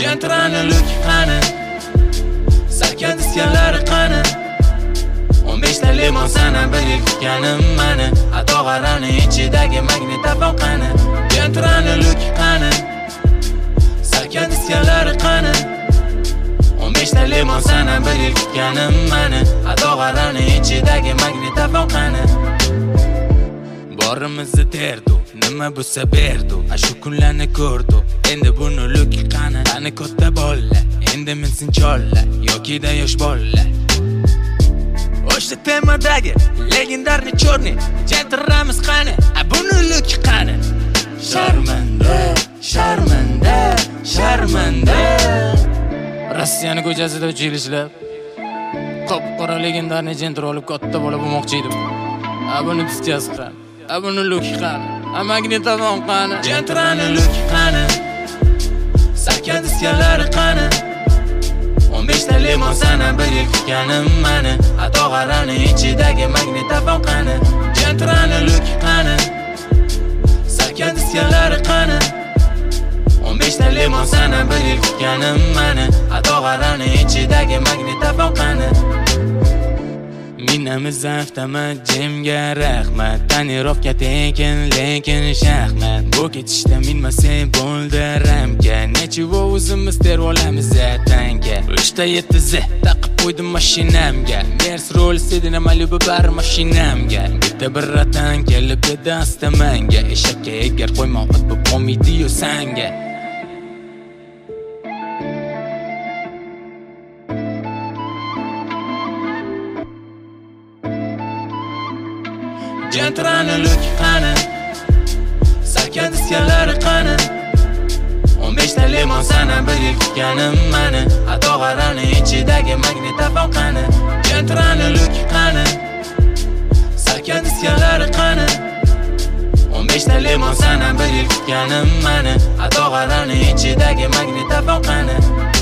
Gentrani qani, sarkad iskanlari qani, 15 ta limon sana bir yil kutganim mani, atog'arani ichidagi magnitofon qani. Gentrani qani, sarkad iskanlari qani, 15 ta limon sana bir yil kutganim mani, atog'arani ichidagi magnitofon qani. Borimizni terdu, nima bo'lsa berdu, shu kunlarni ko'rdu. Endi buni luki qani, qani katta bolla, endi minsin cholla yoki-da yosh bolla. O'sha temadagi legendarniy chorni gentramiz qani, buni luki qani. Sharmanda, sharmanda, sharmanda. Rossiyani ko'chasida 3 yil ishlab, qop-qora legendarniy gentr olib katta bola bo'lmoqchi edim. Buni diskasi qani, buni luki qani, magnitofon qani. Gentrani qani, sarkad iskanlari qani, 15 ta limon sana bir yil kutganim mani, atog'arani ichidagi magnitofon qani. Gentrani qani, sarkad iskanlari qani, 15 ta limon sana bir yil kutganim mani, atog'arani ichidagi magnitofon qani. Minamiz avtomat jemga rahmat, tonirovka tekin lekin shaxmat. Bu ketishda minmasa bo'ldi ramka, nechivo o'zimiz tervolamiz tanka. 3-7 Z taqib qo'ydim mashinamga, Mers Rolls Sedina Malibu bar mashinamga. Bitta bir ratan kelib edi astamanga, eshakka egar qo'ymoq ot bo'lib qolmaydi-yu sanga. Gentrani qani, sarkad iskanlari qani, 15 ta limon sana bir yil kutganim mani, atog'arani ichidagi magnitofon qani. Gentrani qani, sarkad iskanlari qani, 15 ta limon sana bir yil kutganim mani, atog'arani ichidagi magnitofon qani.